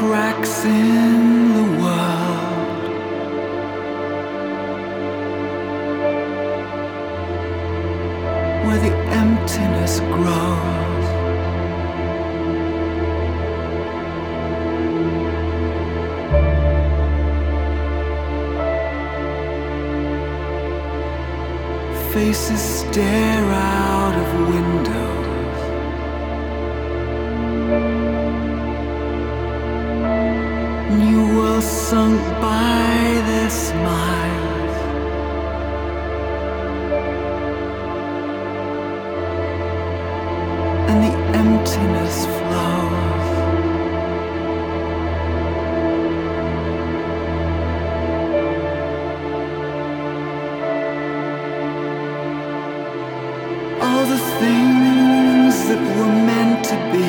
cracks in the world, where the emptiness grows. Faces stare out of windows. New worlds sunk by their smiles. And the emptiness flows. All the things that were meant to be,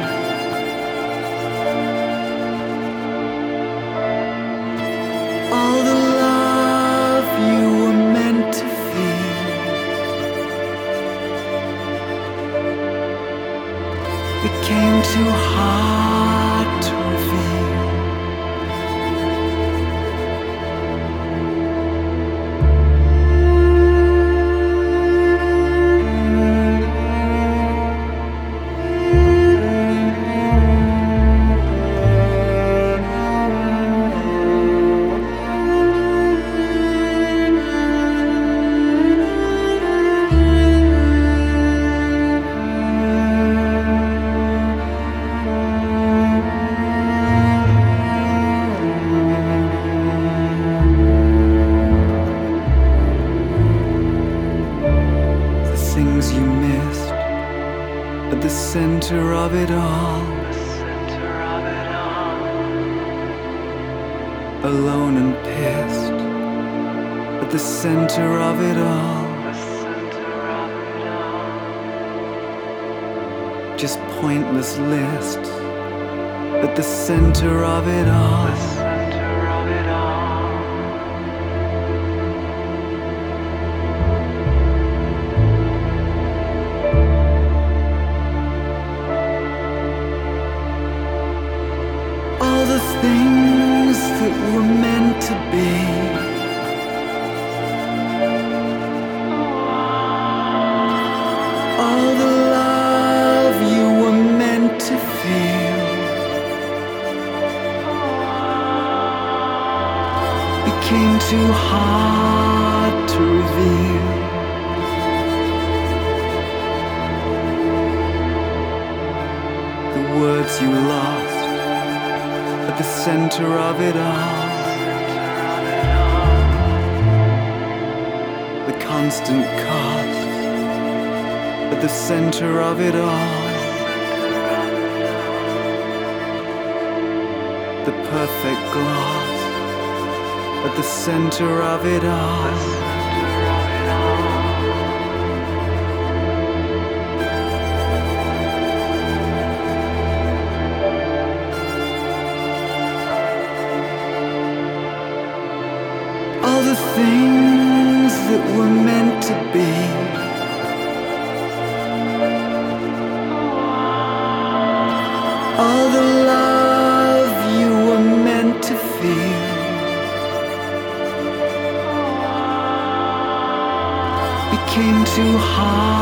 all the love you were meant to feel, became too hard to reveal. Things you missed at the center of it all, alone and pissed at the center of it all, just pointless lists at the center of it all. All the things that were meant to be, all the love you were meant to feel, became too hard to reveal. The words you lost at the center of it all, the constant cost at the center of it all, the perfect gloss at the center of it all. All the things that were meant to be, all the love you were meant to feel, became too hard